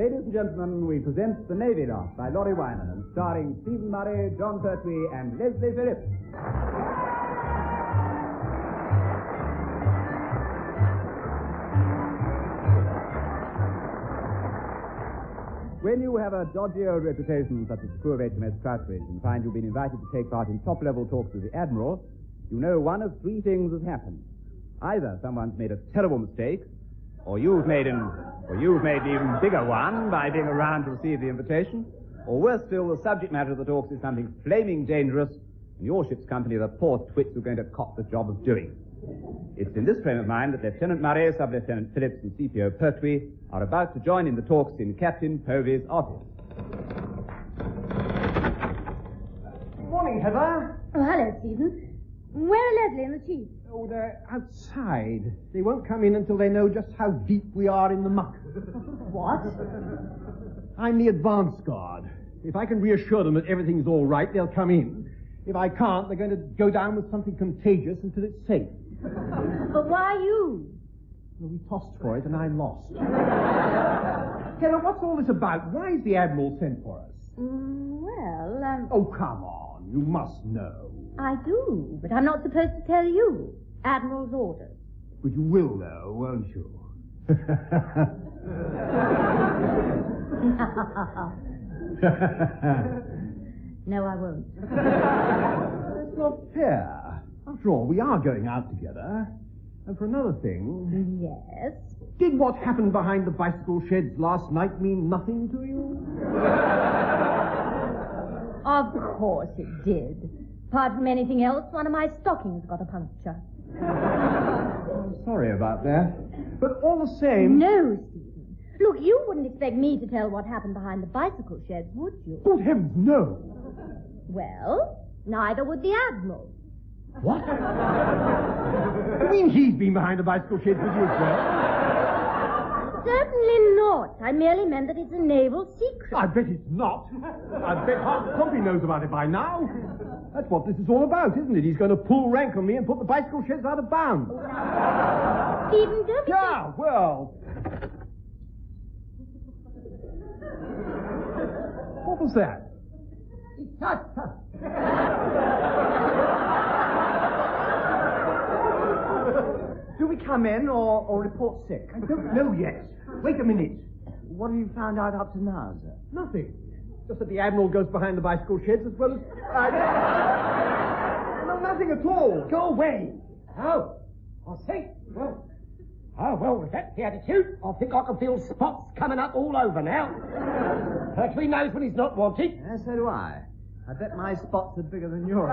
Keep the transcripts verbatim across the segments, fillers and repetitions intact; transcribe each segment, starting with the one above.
ladies and gentlemen, we present The Navy Loft by Laurie Wyman, and starring Stephen Murray, John Pertwee, and Leslie Phillips. When you have a dodgy old reputation such as the crew of H M S Crouchbridge and find you've been invited to take part in top-level talks with the Admiral, you know one of three things has happened. Either someone's made a terrible mistake, or you've made an, or you've made an even bigger one by being around to receive the invitation, or worse still, the subject matter of the talks is something flaming dangerous, and your ship's company are the poor twits who are going to cop the job of doing. It's in this frame of mind that Lieutenant Murray, Sub-Lieutenant Phillips, and C P O Pertwee are about to join in the talks in Captain Povey's office. Good morning, Heather. Oh, hello, Stephen. Where are Leslie and the Chief? Oh, they're outside. They won't come in until they know just how deep we are in the muck. What? I'm the advance guard. If I can reassure them that everything's all right, they'll come in. If I can't, they're going to go down with something contagious until it's safe. But why you? Well, we tossed for it and I lost. Heather, what's all this about? Why is the Admiral sent for us? Mm, well, um... Oh, come on. You must know. I do, but I'm not supposed to tell you. Admiral's orders. But you will, though, won't you? No, I won't. That's not fair. After all, we are going out together. And for another thing... Yes? Did what happened behind the bicycle sheds last night mean nothing to you? Of course it did. Apart from anything else, one of my stockings got a puncture. I'm sorry about that. But all the same... No, Stephen. Look, you wouldn't expect me to tell what happened behind the bicycle sheds, would you? Good heavens, no. Well, neither would the Admiral. What? You mean he's been behind the bicycle sheds with you as well? Certainly not. I merely meant that it's a naval secret. I bet it's not. I bet half the company knows about it by now. That's what this is all about, isn't it? He's going to pull rank on me and put the bicycle sheds out of bounds. Stephen, don't be... Yeah, well... What was that? Do we come in or, or report sick? I don't know yet. Wait a minute. What have you found out up to now, sir? Nothing. Just that the Admiral goes behind the bicycle sheds as well as... I... No, nothing at all. Go away. Oh, I see. Well, oh, well, if that's the attitude, I think I can feel spots coming up all over now. Pertwee knows when he's not wanted. Yeah, so do I. I bet my spots are bigger than yours.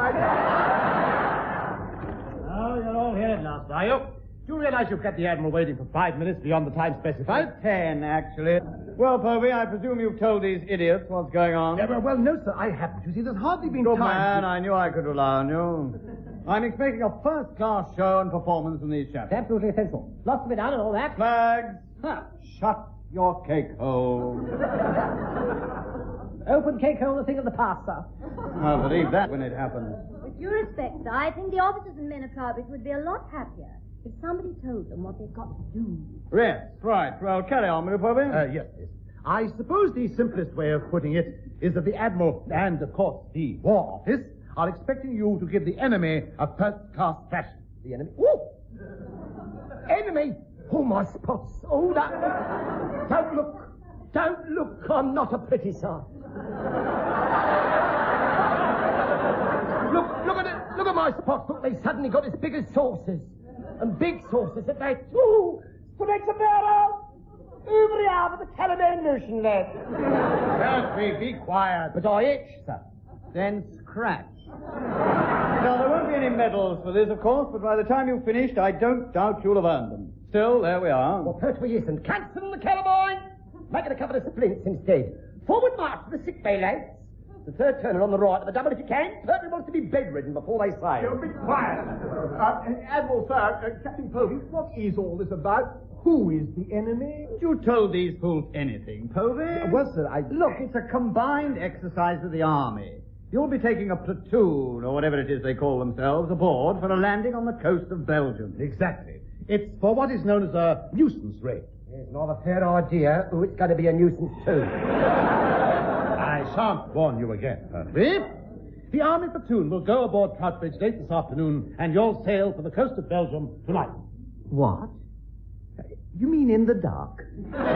Oh, you're all here at last, are you? Do you realize you've kept the Admiral waiting for five minutes beyond the time specified? Ten, actually. Well, Povey, I presume you've told these idiots what's going on. Yeah, well, well, no, sir, I haven't. You see, there's hardly been Good time... man, I knew I could rely on you. I'm expecting a first-class show and performance from these chaps. Absolutely essential. Lots to be done and all that. Flags, Huh. shut your cake hole. Open cake hole, a thing of the past, sir. I'll believe that when it happens. With due respect, sir, I think the officers and men of Crouchbridge would be a lot happier if somebody told them what they've got to do. Yes, right. Well, carry on, will you, Povey? Uh, yes, yes. I suppose the simplest way of putting it is that the Admiral and, of course, the War Office are expecting you to give the enemy a first-class thrashing. The enemy? Ooh! Enemy? Oh, my spots. Oh, that... Don't look. Don't look. I'm not a pretty sight. Look, look at it. Look at my spots. Look, they suddenly got as big as saucers. And big saucers at that. Ooh! Connect a barrel! Over the arm of the Calamine Notion, lad. Pertwee, be quiet. But I itch, sir. Then scratch. Now, there won't be any medals for this, of course, but by the time you've finished, I don't doubt you'll have earned them. Still, there we are. Well, Pertwee isn't. Cancel the Calamine! Make it a couple of splints instead. Forward march to the sick bay, lads. The third turner on the right of the double if you can. Pertwee wants to be bedridden before they sail. Be quiet. Uh, Admiral, sir, uh, Captain Povey, what is all this about? Who is the enemy? You told these fools anything, Povey? Well, sir, I... Look, it's a combined exercise of the Army. You'll be taking a platoon, or whatever it is they call themselves, aboard for a landing on the coast of Belgium. Exactly. It's for what is known as a nuisance raid. It's not a fair idea who it's going to be a nuisance to. I shan't warn you again, Pertwee. The army platoon will go aboard Troutbridge late this afternoon, and you'll sail for the coast of Belgium tonight. What? You mean in the dark?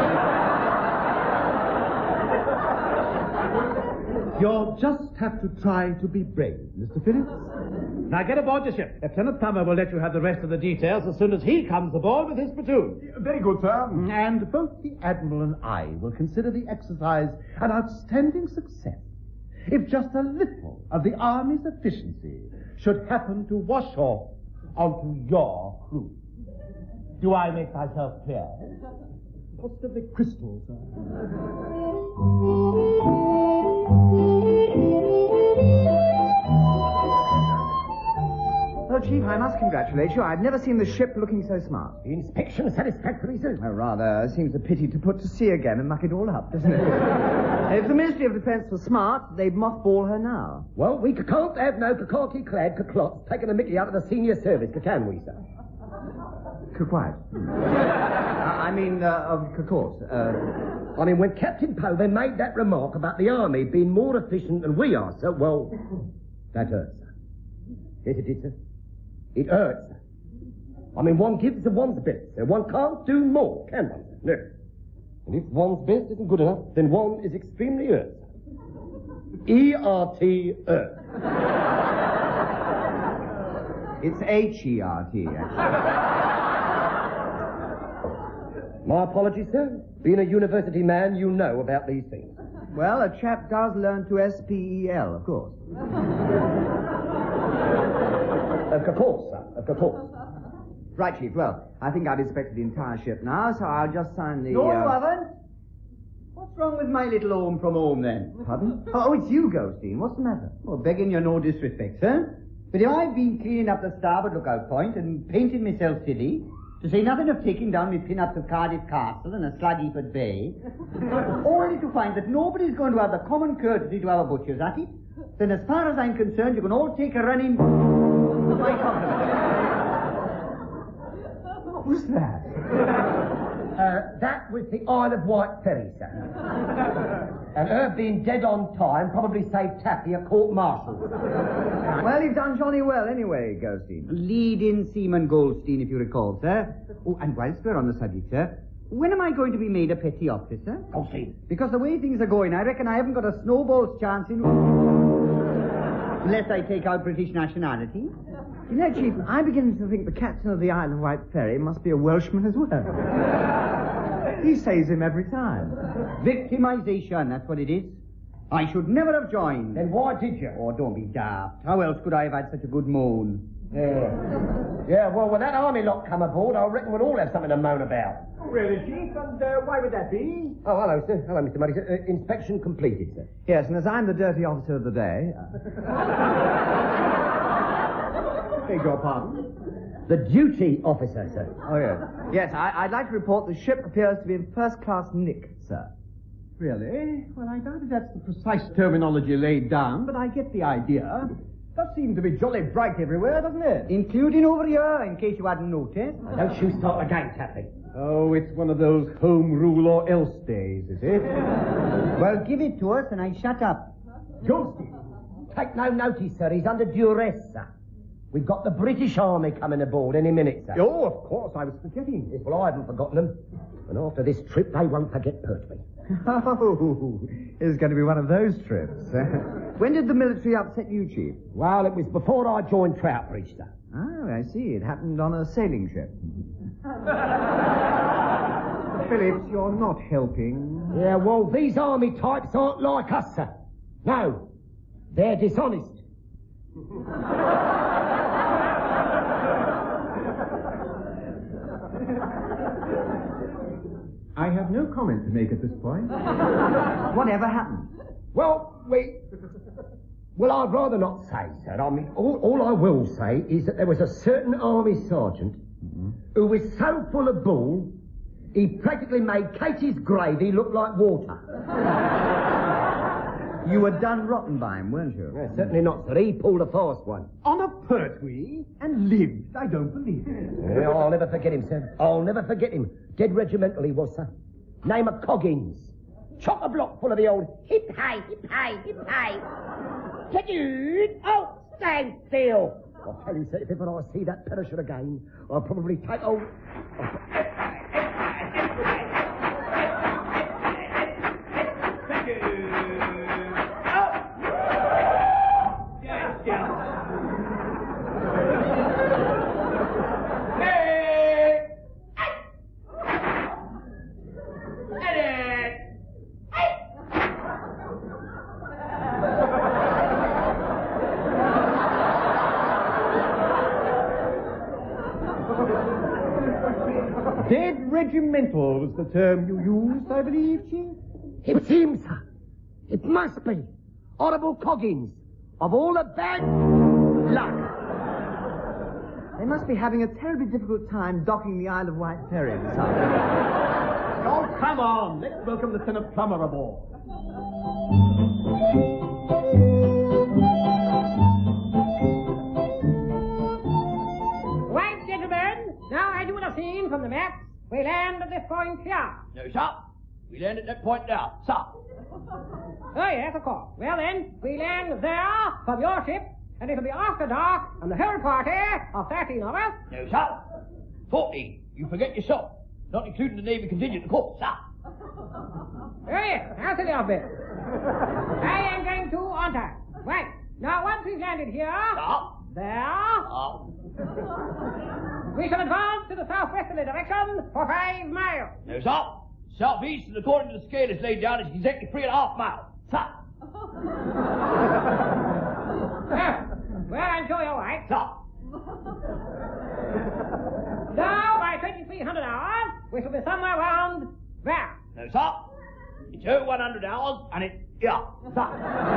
You'll just have to try to be brave, Mister Phillips. Now get aboard your ship. Lieutenant Plummer will let you have the rest of the details as soon as he comes aboard with his platoon. Very good, sir. And both the Admiral and I will consider the exercise an outstanding success if just a little of the Army's efficiency should happen to wash off onto your crew. Do I make myself clear? Possibly crystal, sir. Well, Chief, I must congratulate you. I've never seen the ship looking so smart. The inspection satisfactory, sir? Oh, rather. Seems a pity to put to sea again and muck it all up, doesn't it? If the Ministry of Defence was smart, they'd mothball her now. Well, we can't have no khaki-clad clots taking a mickey out of the senior service, can we, sir? Quiet. I mean, uh, of course. Uh... I mean, when Captain Poe made that remark about the Army being more efficient than we are, sir, well, that hurts, sir. Yes, it did, sir. It hurts, sir. I mean, one gives and one's best, sir. One can't do more, can one, sir? No. And if one's best isn't good enough, then one is extremely hurt, sir. E R T, hurt. It's H E R T, actually. My apologies, sir. Being a university man, you know about these things. Well, a chap does learn to S P E L, of course. Of course, sir. Of course. Right, Chief. Well, I think I've inspected the entire ship now, so I'll just sign the... No, uh... you haven't. What's wrong with my little home from home, then? Pardon? Oh, it's you, Goldstein. What's the matter? Well, begging you no disrespect, sir. But if I've been cleaning up the starboard lookout point and painting myself silly, to say nothing of taking down my pin-ups of Cardiff Castle and a Slagheaford Bay, only to find that nobody's going to have the common courtesy to have a butcher's at it, then as far as I'm concerned, you can all take a run in my compliment. What was that? Uh, that was the Isle of Wight ferry, sir. And her being dead on time probably saved Taffy a court-martial. Well, you've done jolly well anyway, Goldstein. Lead-in Seaman Goldstein, if you recall, sir. Oh, and whilst we're on the subject, sir, when am I going to be made a petty officer? Goldstein. Because the way things are going, I reckon I haven't got a snowball's chance in... unless I take out British nationality. You know, Chief, I'm beginning to think the captain of the Isle of Wight ferry must be a Welshman as well. He saves him every time. Victimization, that's what it is. I should never have joined. Then why did you? Oh, don't be daft. How else could I have had such a good moan? Yeah. Yeah, well, when that army lot come aboard, I reckon we'll all have something to moan about. Really, Chief? And uh, why would that be? Oh, hello, sir. Hello, Mister Murray. Uh, inspection completed, sir. Yes, and as I'm the dirty officer of the day... Beg your pardon? The duty officer, sir. Oh, yes. Yes, I, I'd like to report the ship appears to be in first-class nick, sir. Really? Well, I doubt if that's the precise terminology laid down, but I get the idea. Does seem to be jolly bright everywhere, doesn't it? Including over here, in case you hadn't noticed. Don't you start again, Taffy. Oh, it's one of those home rule or else days, is it? Well, give it to us and I shut up. Goldstein. Take no notice, sir. He's under duress, sir. We've got the British Army coming aboard any minute, sir. Oh, of course, I was forgetting. Yes, well, I haven't forgotten them. And after this trip, they won't forget Pertwee. Oh, it's going to be one of those trips. When did the military upset you, Chief? Well, it was before I joined Troutbridge, sir. Oh, I see. It happened on a sailing ship. Phillips, you're not helping. Yeah, well, these army types aren't like us, sir. No, they're dishonest. I have no comment to make at this point. Whatever happened? Well, we... Well, I'd rather not say, sir. I mean, all, all I will say is that there was a certain army sergeant mm-hmm. who was so full of bull, he practically made Katie's gravy look like water. You were done rotten by him, weren't you? Yeah, certainly not, sir. He pulled a fast one. On a Pertwee and lived. I don't believe it. Yeah, I'll never forget him, sir. I'll never forget him. Dead regimental he was, sir. Name of Coggins. Chock a block full of the old hip high, hip high, hip high. Get you? Oh, stand still. I'll tell you, sir, if ever I see that perisher again, I'll probably take old... Dead regimental was the term you used, I believe, Chief? It's him, sir. It must be. Horrible Coggins. Of all the bad luck. They must be having a terribly difficult time docking the Isle of Wight ferry this afternoon. Oh, come on. Let's welcome Lieutenant Plummer aboard. Right, gentlemen. Now, as you will have seen from the map, we land at this point here. No, sir. We land at that point now, sir. Oh, yes, of course. Well, then, we land there from your ship, and it'll be after dark, and the whole party of thirteen of us. No, sir. Forty. You forget yourself. Not including the Navy contingent, of course, sir. Oh, yes, how silly of me. I am going to on time. Right. Now, once we've landed here... Sir. There... Oh. We shall advance to the southwesterly direction for five miles. No, sir. Southeast, and according to the scale it's laid down, is exactly three and a half miles. Sir. Oh, well, I'm sure you're right. Sir. Now, by twenty-three hundred hours, we shall be somewhere around there. No, sir. It's oh one hundred hours, and it's here. Sir.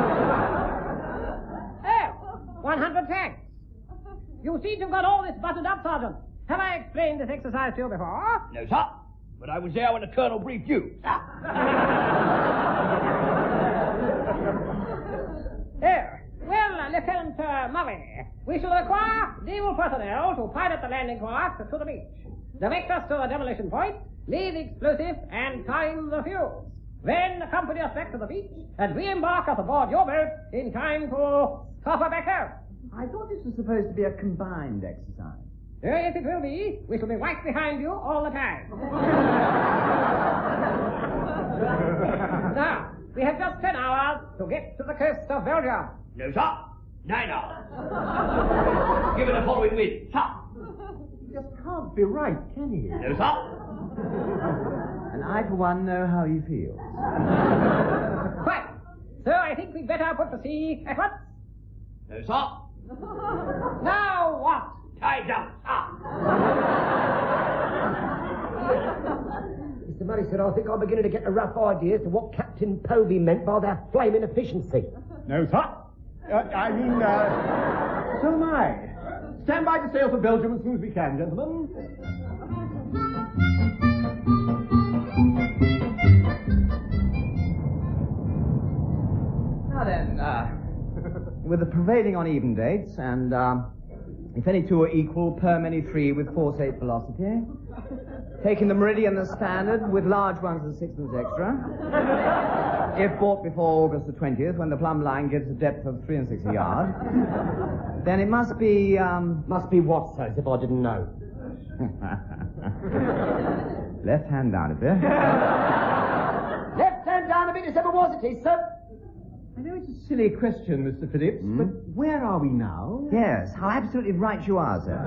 Oh, one hundred thanks. You seem to have got all this buttoned up, Sergeant. Have I explained this exercise to you before? No, sir. But I was there when the Colonel briefed you. Sir. Oh, well, uh, Lieutenant uh, Murray, we shall require naval personnel to pilot the landing craft to the beach, direct us to the demolition point, lay the explosive, and time the fuse. Then accompany us back to the beach and re-embark us aboard your boat in time to copper back home. I thought this was supposed to be a combined exercise. Oh, yes, it will be. We shall be right behind you all the time. Now, we have just ten hours to get to the coast of Belgium. No, sir. Nine hours. Give it a following wind. Sir. He just can't be right, can he? No, sir. And I, for one, know how he feels. Quite. So I think we'd better put to sea at once. No, sir. Now what? Tie down, sir. Mister Murray said, I think I'm beginning to get a rough idea as to what Captain Povey meant by their flaming efficiency. No, sir. Uh, I mean, uh, so am I. Stand by to sail for Belgium as soon as we can, gentlemen. Now then, uh, with the prevailing on even dates, and uh, if any two are equal, per many three with force eight velocity, taking the meridian as standard with large ones as sixpence extra, if bought before August the twentieth, when the plumb line gives a depth of three and six a yard, then it must be, um... Must be what, sir, as if I didn't know. Left hand down a bit. Left hand down a bit as ever was it is, sir. I know it's a silly question, Mister Phillips, Hmm? but where are we now? Yes, how absolutely right you are, sir.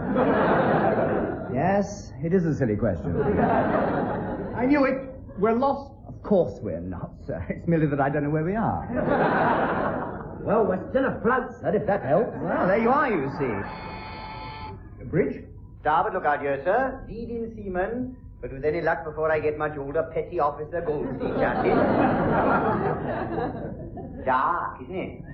Yes, it is a silly question. I knew it. We're lost. Of course we're not, sir. It's merely that I don't know where we are. Well, we're still afloat, sir, if that helps. Well, there you are, you see. The bridge? Starboard lookout here, sir. Leading seaman. But with any luck, before I get much older, petty officer Goldstein chatting. Dark, isn't it?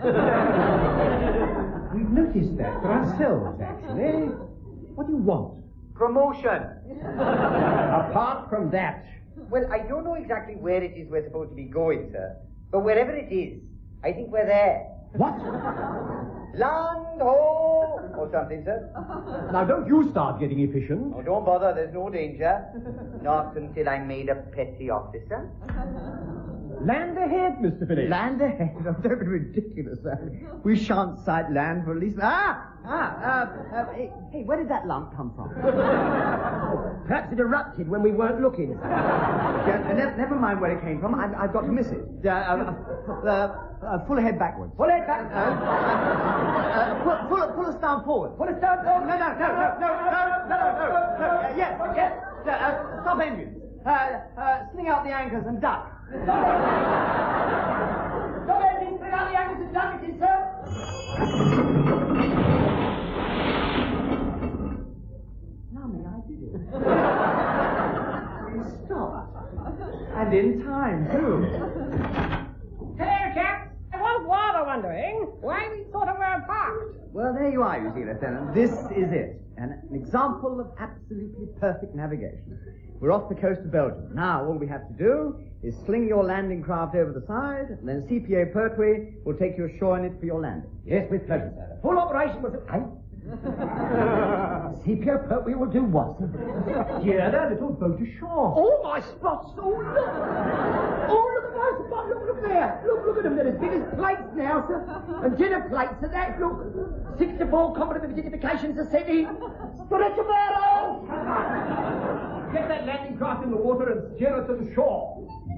We've noticed that for ourselves, actually. What do you want? Promotion. Apart from that. Well, I don't know exactly where it is we're supposed to be going, sir. But wherever it is, I think we're there. What? Land ho! Or something, sir. Now, don't you start getting efficient. Oh, don't bother, there's no danger. Not until I'm made a petty officer. Land ahead, Mister Phillips. Land ahead? Oh, don't be ridiculous, sir. We shan't sight land for at least... Ah! Ah! Uh, uh, hey, hey, where did that lump come from? Perhaps it erupted when we weren't looking. Yeah, uh, ne- never mind where it came from. I've, I've got to miss it. Uh, uh, uh, uh, full ahead backwards. Pull it back. Uh, uh, pull, pull, pull us down forward. Pull us down forward. No, no, no, no, no, no, no, no, no, no. Uh, yes, yes. Uh, uh, stop engines. Uh, uh, sling out the anchors and duck. Stop engines, bring out the anchors and duck it in, sir. Blimey, I did it. We stopped. And in time, too. Hello, chaps. I was rather wondering why we sort of were parked. Well, there you are, you see, Lieutenant. This is it. An, an example of absolutely perfect navigation. We're off the coast of Belgium. Now, all we have to do is sling your landing craft over the side, and then C P A Pertwee will take you ashore in it for your landing. Yes, with pleasure, sir. Full operation was... Hey? C P A Pertwee will do what? Yeah, that little boat ashore. Oh, my spots! Oh, look! Oh, look at my spots! Look, look there! Look, look at them. They're as big as plates now, sir. And dinner plates at that. Look. sixty-four competent identifications are set in. Stretch-a-barrow! Get that landing craft in the water and steer it to the shore.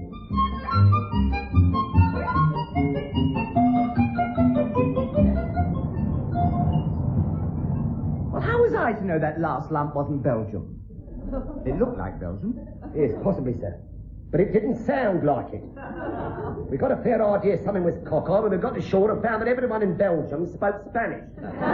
Well, how was I to know that last lump wasn't Belgium? It looked like Belgium. Yes, possibly, sir. But it didn't sound like it. We got a fair idea something was cockeyed when we got to shore and found that everyone in Belgium spoke Spanish.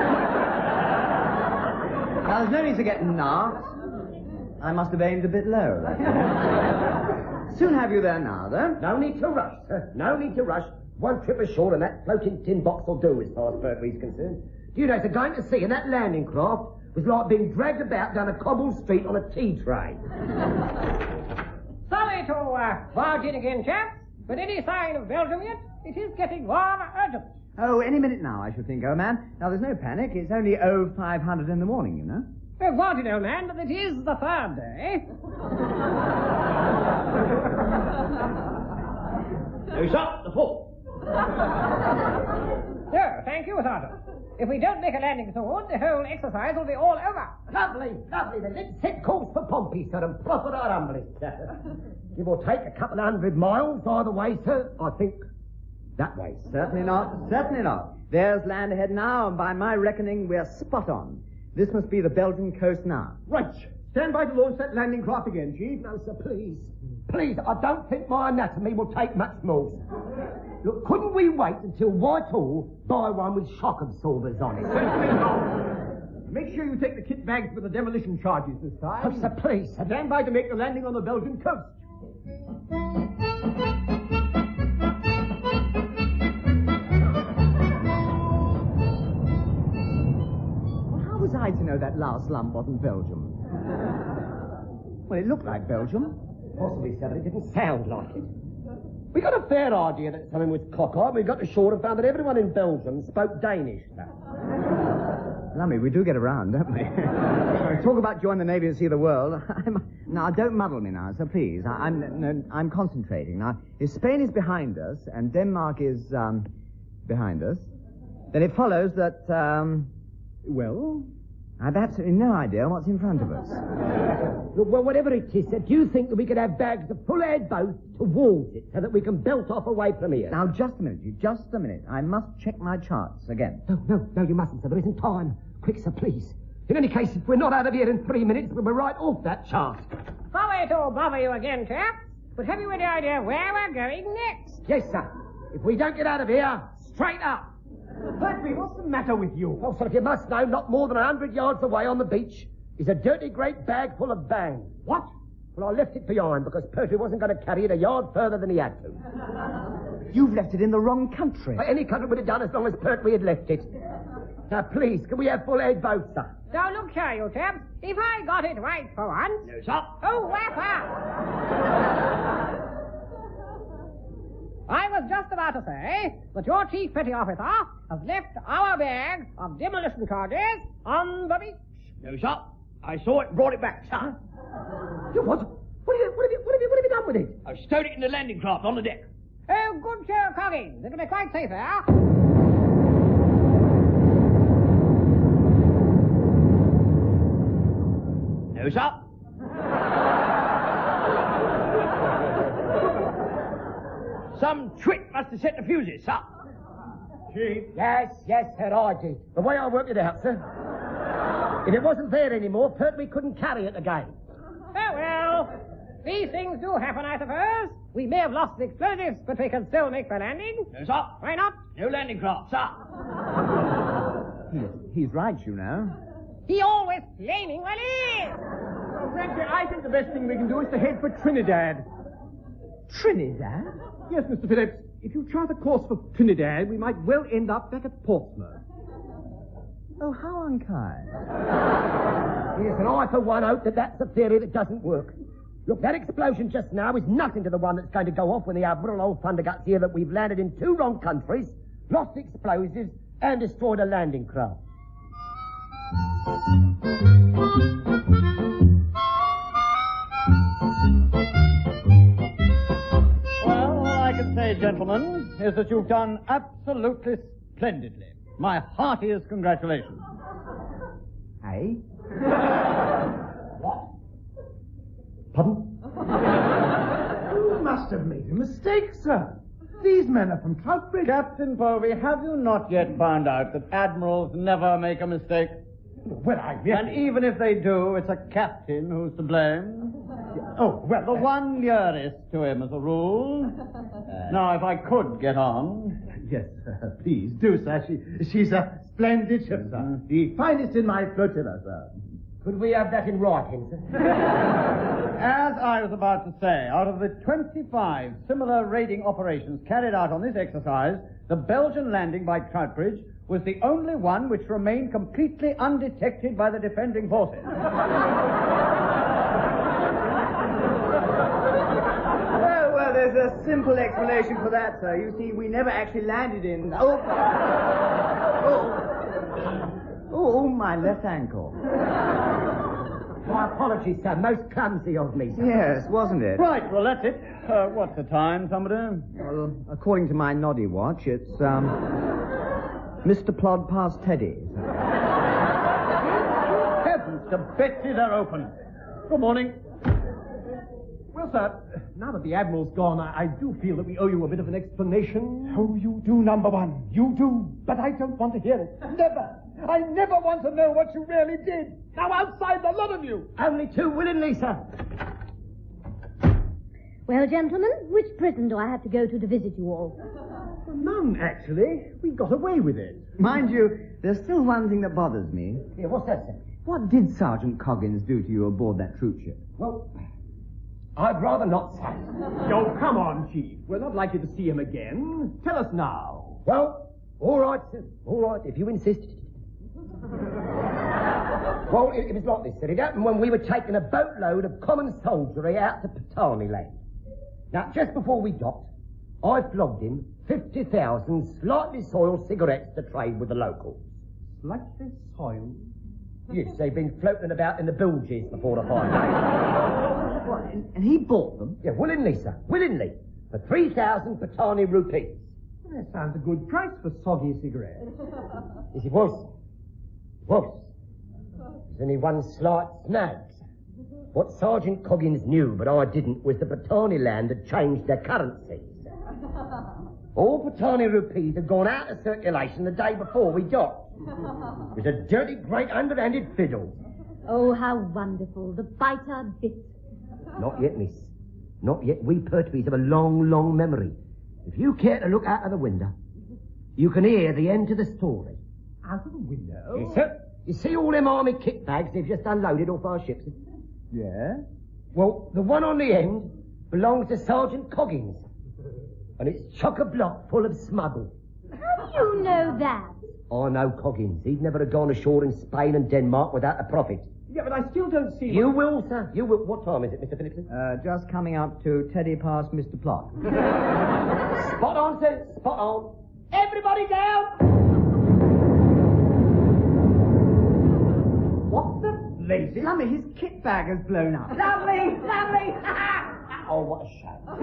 Now, there's no need to get naff. I must have aimed a bit low. Soon have you there now, though. No need to rush, sir. No need to rush. One trip ashore and that floating tin box will do as far as Pertwee's concerned. Do you know, to going to sea in that landing craft was like being dragged about down a cobbled street on a tea tray. Sorry to uh, barge in again, chaps, but any sign of Belgium yet? It is getting rather urgent. Oh, any minute now, I should think, old man. Now, there's no panic. It's only oh five hundred in the morning, you know. Well, granted, old man, that it is the third day. No, sir, the fourth. No, thank you, Sergeant. If we don't make a landing soon, the whole exercise will be all over. Lovely, lovely. Then let's set course for Pompey, sir, and profit our humbly, sir. Give or take a couple of hundred miles either way, sir. I think that way. Certainly not. Certainly not. There's land ahead now, and by my reckoning, we're spot on. This must be the Belgian coast now. Right. Stand by to launch that landing craft again, Chief. No, sir, please. Please, I don't think my anatomy will take much more. Look, couldn't we wait until Whitehall buy one with shock absorbers on it? Make sure you take the kit bags for the demolition charges this time. Oh, sir, please. Stand by to make the landing on the Belgian coast. How was I to know that last lump wasn't Belgium? Well, it looked like Belgium. Possibly, sir, but it didn't sound like it. We got a fair idea that something was cockeyed. We got to shore and found that everyone in Belgium spoke Danish, sir. Lummy, we do get around, don't we? Talk about join the Navy and see the world. I'm, now, don't muddle me now, sir, please. I, I'm, no, I'm concentrating. Now, if Spain is behind us and Denmark is um, behind us, then it follows that, um, well, I've absolutely no idea what's in front of us. Look, well, whatever it is, sir, do you think that we could have bags of full-aid boats towards it so that we can belt off away from here? Now, just a minute, Chief, just a minute. I must check my charts again. No, no, no, you mustn't, sir. There isn't time. Quick, sir, please. In any case, if we're not out of here in three minutes, we'll be right off that chart. Sorry to bother you again, chaps, but have you any idea where we're going next? Yes, sir. If we don't get out of here, straight up. Pertwee, what's the matter with you? Oh, sir, if you must know, not more than a hundred yards away on the beach is a dirty great bag full of bang. What? Well, I left it behind because Pertwee wasn't going to carry it a yard further than he had to. You've left it in the wrong country. Well, any country would have done as long as Pertwee had left it. Now, please, can we have full-aid boats, sir? Now, look here, you chaps. If I got it right for once... No, sir. Oh, whapper! I was just about to say that your chief petty officer has left our bag of demolition charges on the beach. No, sir. I saw it and brought it back, sir. You what? What have you, what have you, what have you, what have you done with it? I stowed it in the landing craft on the deck. Oh, good show, Coggins. It'll be quite safe there. No, sir. Some twit must have set the fuses, sir. Chief. Yes, yes, sir, I did. The way I worked it out, sir. If it wasn't there anymore, Pertwee couldn't carry it again. Oh, well, these things do happen, I suppose. We may have lost the explosives, but we can still make the landing. No, sir. Why not? No landing craft, sir. He, he's right, you know. He always flaming while he is. Well, frankly, I think the best thing we can do is to head for Trinidad. Trinidad? Yes, Mister Phillips. If you chart a course for Trinidad, we might well end up back at Portsmouth. Oh, how unkind. Yes, and I, for one, hope that that's a theory that doesn't work. Look, that explosion just now is nothing to the one that's going to go off when the Admiral old Thunderguts hear that we've landed in two wrong countries, lost explosives, and destroyed a landing craft. Well, all I can say, gentlemen, is that you've done absolutely splendidly. My heartiest congratulations. Hey? What? Pardon? You must have made a mistake, sir. These men are from Troutbridge. Captain Povey, have you not yet found out that admirals never make a mistake? Well, I... And even if they do, it's a captain who's to blame. Oh, well, the one nearest to him as a rule. Uh, now, if I could get on... Yes, uh, please do, sir. She, she's a splendid ship, sir. Mm-hmm. The finest in my flotilla, sir. Could we have that in writing, sir? As I was about to say, out of the twenty-five similar raiding operations carried out on this exercise, the Belgian landing by Troutbridge was the only one which remained completely undetected by the defending forces. Oh, well, there's a simple explanation for that, sir. You see, we never actually landed in... Oh, oh, oh my left ankle. My apologies, sir. Most clumsy of me, sir. Yes, wasn't it? Right, well, that's it. Uh, what's the time, somebody? Well, according to my noddy watch, it's, um... Mister Plod past Teddy. Heavens to Betsy, they're open. Good morning. Well, sir, now that the Admiral's gone, I, I do feel that we owe you a bit of an explanation. Oh, you do, number one. You do. But I don't want to hear it. Never. I never want to know what you really did. Now, outside the lot of you. Only too willingly, sir. Well, gentlemen, which prison do I have to go to to visit you all? Well, none, actually. We got away with it. Mind you, there's still one thing that bothers me. Yeah, what's that, sir? What did Sergeant Coggins do to you aboard that troop ship? Well, I'd rather not say. Oh, come on, Chief. We're not likely to see him again. Tell us now. Well, all right, sir. All right, if you insist. Well, it, it was like this, sir. It happened when we were taking a boatload of common soldiery out to Patani Land. Now, just before we docked, I flogged him fifty thousand slightly soiled cigarettes to trade with the locals. Slightly soiled? Yes, they've been floating about in the bilges before the fire. What, and, and he bought them? Yeah, willingly, sir. Willingly. For three thousand Patani rupees. Well, that sounds a good price for soggy cigarettes. Yes, it was. It was. There's only one slight snag. What Sergeant Coggins knew, but I didn't, was the Patani Land had changed their currency. All Patani rupees had gone out of circulation the day before we docked. It was a dirty, great, underhanded fiddle. Oh, how wonderful. The biter bit. Not yet, miss. Not yet. We Pertwees have a long, long memory. If you care to look out of the window, you can hear the end to the story. Out of the window? Yes, sir. You see all them army kit bags they've just unloaded off our ships? Yeah? Well, the one on the end belongs to Sergeant Coggins. And it's chock-a-block full of smuggle. How do you know that? I know Coggins. He'd never have gone ashore in Spain and Denmark without a profit. Yeah, but I still don't see... You what... will, sir. You will. What time is it, Mister Phillipson? Uh, just coming up to Teddy past Mister Plot. Spot on, sir. Spot on. Everybody down! What the lazy lummy? His kit bag has blown up. Lovely, lovely. Oh, what a shame. Oh,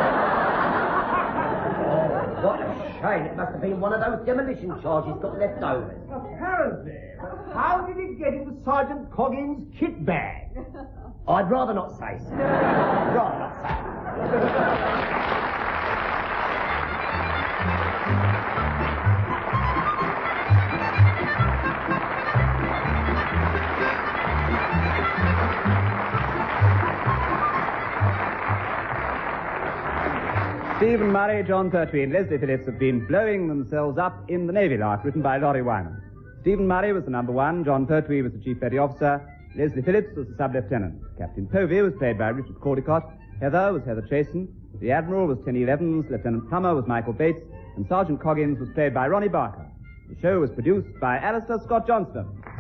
what a shame. It must have been one of those demolition charges got left over. Apparently. How did it get into Sergeant Coggins' kit bag? I'd rather not say, sir. rather not say. Stephen Murray, John Pertwee, and Leslie Phillips have been blowing themselves up in The Navy Lark, written by Laurie Wyman. Stephen Murray was the number one, John Pertwee was the chief petty officer, Leslie Phillips was the sub-lieutenant. Captain Povey was played by Richard Caldecott, Heather was Heather Chasen, the Admiral was Tenny Evans, Lieutenant Plummer was Michael Bates, and Sergeant Coggins was played by Ronnie Barker. The show was produced by Alistair Scott Johnston.